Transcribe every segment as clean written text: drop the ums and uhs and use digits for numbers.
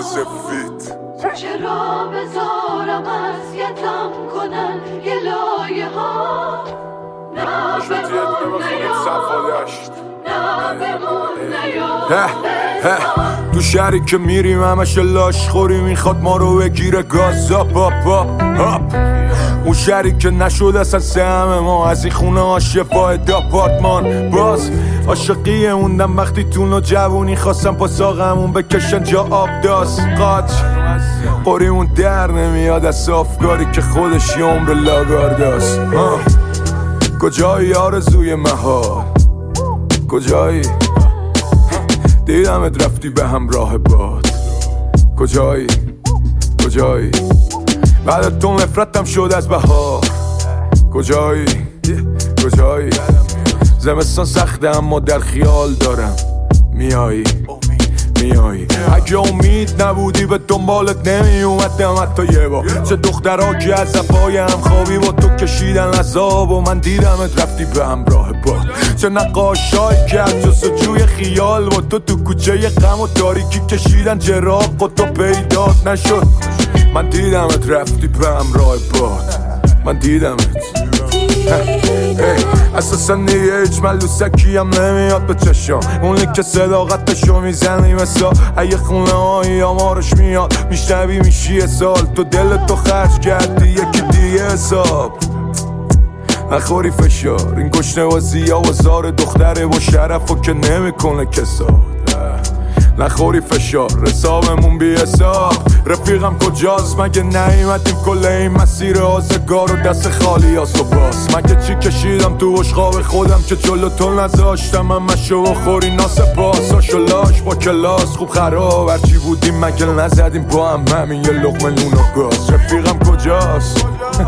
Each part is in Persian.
سفید. چرا بذارم اذیتم کنن یه لایه ها، نه بمون نه بمون تو شهری که میریم همش لاش خوری میخواد ما رو بگیره گاز هاپ هاپ هاپ. اون شهری که نشد اصلا سهم ما از این خونه ها شفاه داپارتمان. باز عاشقی موندم وقتی تو جوونی خواستم پا ساقمون بکشن جا آب داست قاچ قریمون در نمیاد از صافگاری که خودش یه عمر لاگارداست. کجایی آرزوی مهار کجایی؟ دیدمت رفتی به همراه باد کجایی؟ کجایی؟ بعد تو نفرتم شد از بهار کجایی؟ کجایی؟ زمستان سخته اما در خیال دارم میایی میایی. اگه امید نبودی به دنبالت نمی اومدم حتی یه بار. چه دخترها که از زفای هم خوابی با تو کشیدن عذاب و من دیدمت رفتی به همراه باد. چه نقاشایی که از جستجوی خیال با تو کوچه غم و تاریکی کشیدن جراق و تو پیدات نشد. من دیدمت رفتی به همراه باد من دیدمت. اساسا دیگه هیچ ملوسکی هم نمیاد به چشم. اونی که صداقتشو میزنی مثال اگه خونه هایی آمارش میاد میشنوی میشی یه سال. تو دلتو خرج کردی یکی دیگه حساب نخوری فشار. این گشنه بازی ها و زار دختره با شرف و که نمیکنه کساد. نخوری فشار حسابمون بی حساب. رفیقم کجاست مگه نیومدیم کل این مسیر آزگار و دست خالی هاست و باز. مگه چی کشیدم تو اشغاب خودم که جلو تو نذاشتم همشو و خوری ناسپاس. آشولاش با کلاس خوب خراب هرچی بودیم مگه نزدیم با هم همین یه لقمه نون و گاز. رفیقم کجاست؟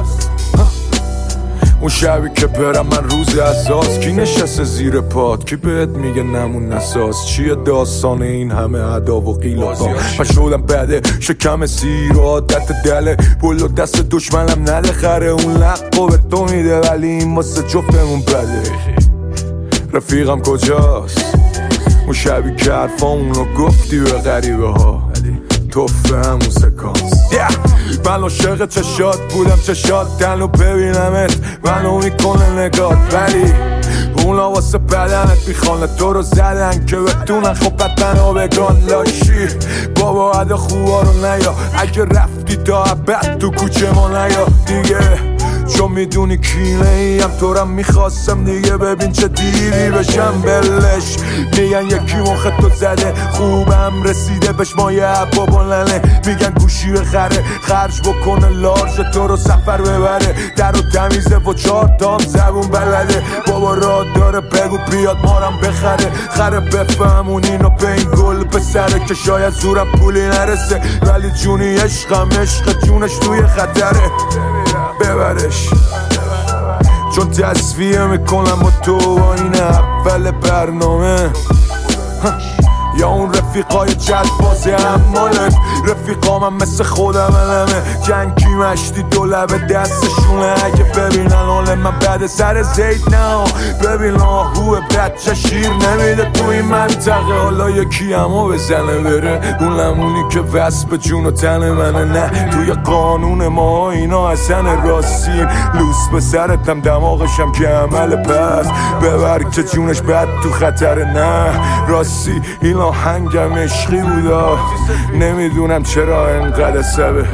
اون شبی که برم من روز اساس کی نشسته زیر پاد کی بهت میگه نمون نساز. چیه داستان این همه ادا و قیل و پا؟ من شدم بده شکم سیر و عادت دله پل و دست دشمنم نده خره. اون لقو به تو میده ولی این واسه جفتمون بده. رفیقم کجاست؟ اون شبی که حرفامونو گفتی به غریبه ها توفه همون سکانس. من عاشق چشات بودم چشات تنو ببینمت منو میکنه نگات ولی اونا واسه بدنت میخوانه تو رو زدن که بتونن خب بدنو بگان لاشی. بابا عدا خوبا رو نیا اگه رفتی تا عبد تو کوچه ما نیا دیگه چون میدونی کینه ایم تو رم میخواستم دیگه. ببین چه دیوی بشم بلش میگن یکی مخ تو زده خوبم رسیده بهش مایه عبا بلنه. میگن گوشی بخره خرج بکنه لارج تو رو سفر ببره. در و تمیزه و 4 تام زبون بلده. بابا راه داره بگو بیاد مارم بخره. خره بفهمون اینو به این گل پسره که شاید زورم پولی نرسه ولی جونی عشقم عشق جونش توی خطره. ببرش چون تصفیه میکنم با تو با این اول برنامه. یا اون رفیقای جد بازی همالت رفیقامم مثل خودم علمه جنگی مشتی دو لبه دستشونه. اگه ببینن حال من بعد سر زید نه ببین آهوه بچه شیر نمیده تو این منطقه. حالا یکی همو بزنه بره اون لمونی که وصف به جون و تن منه. نه توی قانون ما اینا اصلا راستین لوس به سرتم دماغشم که عمل پس ببر که جونش بد تو خطره. نه راستی این آهنگم عشقی بودا نمیدونم چرا انقدر سبه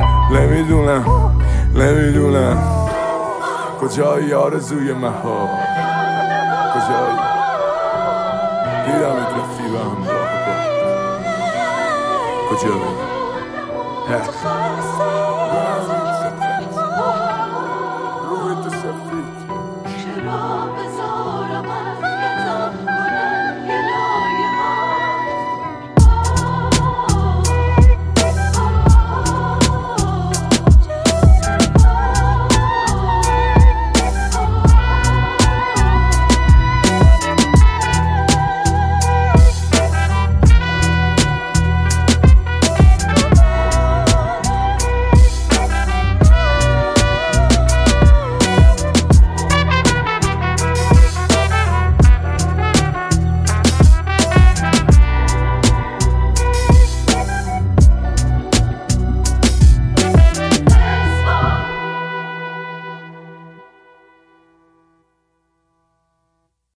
نمیدونم کجایی آرزوی مهار کجایی؟ دیدمت رفتی به همراه با کجایی؟